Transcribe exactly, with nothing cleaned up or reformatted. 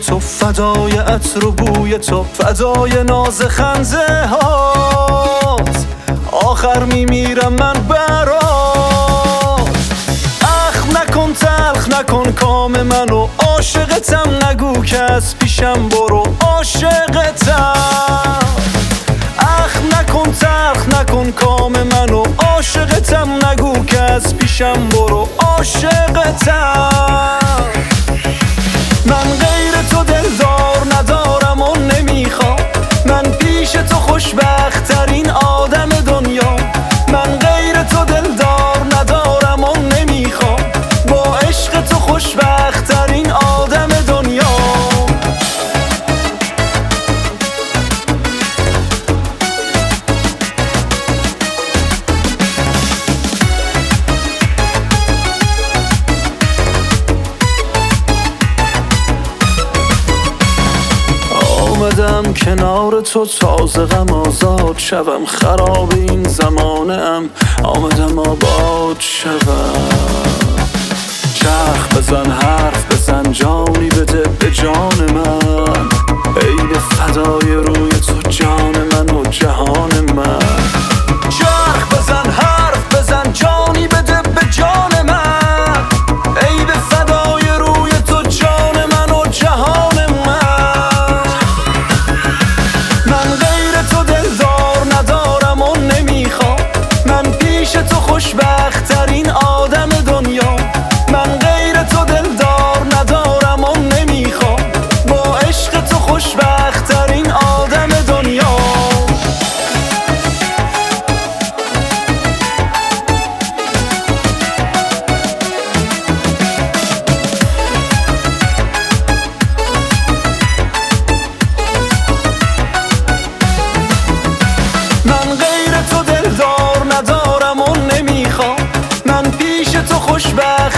تو، فدای عطر و بوی تو، فدای ناز خنده هات، آخر میمیرم من برات. اخ نکن تلخ نکن کام منو، عاشقتم نگو که از پیشم برو، عاشقتم. اخ نکن تلخ نکن کام منو، عاشقتم نگو که از پیشم برو، عاشقتم. من غیر تو دلدار ندارم و نمیخوام، من پیش تو خوشبخت ترین آدم دنیا. من غیر تو دلدار ندارم و نمیخوام، با عشق تو خوشبخت ترین آدم دنیا. آمدم کنار تو تازه غم آزاد شوم، خراب این زمانه ام آمدم آباد شوم. چرخ بزن حرف بزن جانی بده به جان من، ای به فدای روی تو جان من و جهان من. چرخ بزن حرف بزن جانی بده به جان من، ای به فدای روی تو جان من و جهان من. تو خوشبخت ترین آدم دنیا. من غیر تو دلدار ندارم و نمیخوام، با عشق تو خوشبخت ترین آدم دنیا. من غیر تو دلدار ندارم و نمیخوام، من پیش تو خوشبخت